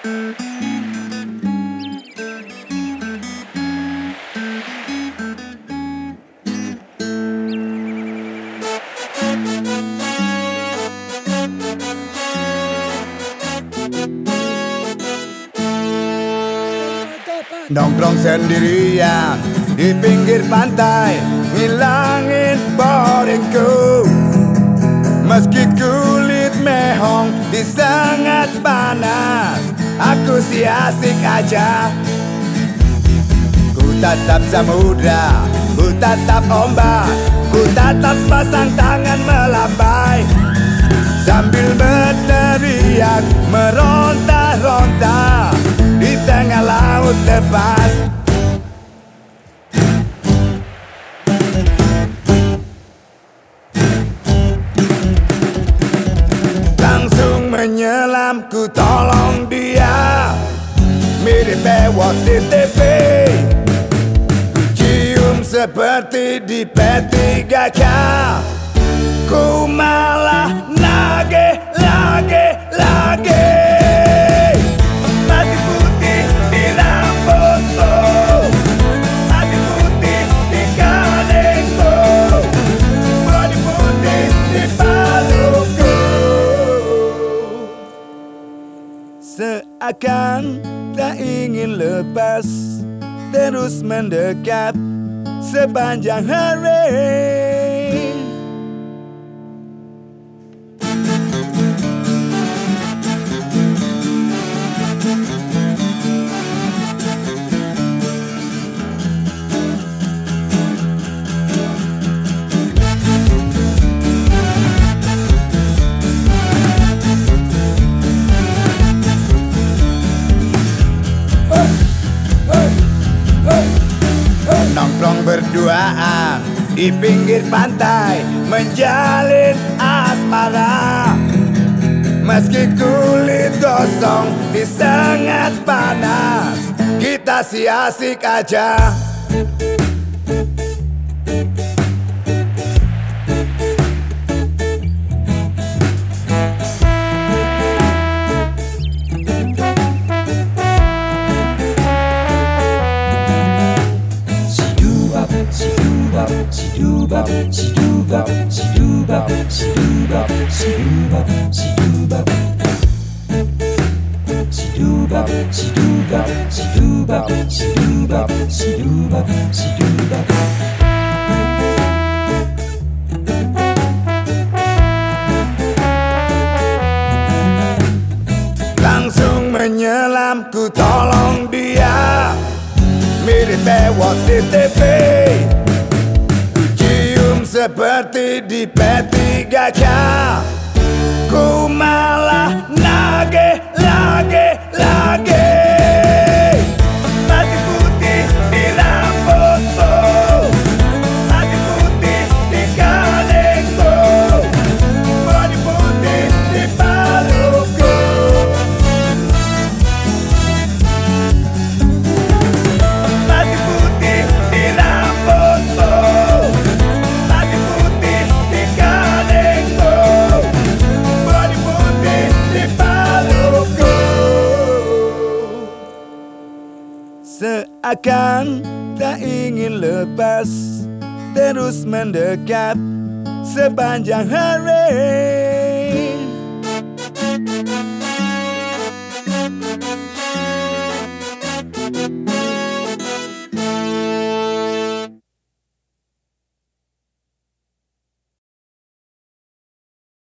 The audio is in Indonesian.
Nongkrong sendirian di pinggir pantai, ngilangin boringku. Meski kulit mehong di sangat panas, aku si asik aja. Ku tatap samudra, ku tatap ombak, ku tatap pasang tangan melambai, sambil berteriak meronta-ronta di tengah laut lepas. Langsung menyelam, ku tolong dia, mirip bewok di TV. Ku cium seperti di P3K, ku malah nagih lagi. Masih putih di rambutku, masih putih di kanengku, body putih di paluku. Seakan tak ingin lepas, terus mendekat sepanjang hari. Nongkrong berduaan di pinggir pantai, menjalin asmara. Meski kulit gosong di sangat panas, kita si asik aja. Langsung menyelam, ku tolong dia, mirip bewok di TV. Ku cium seperti di P3K, ku malah nagih lagi. Masih putih di rambutku, masih putih di kanengku, body putih di paluku. Masih putih di rambutku, masih putih di kanengku, body putih di paluku. Seakan tak ingin lepas, terus mendekat sepanjang hari.